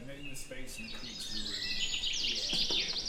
dominating the space and the creeks we were in. Yeah.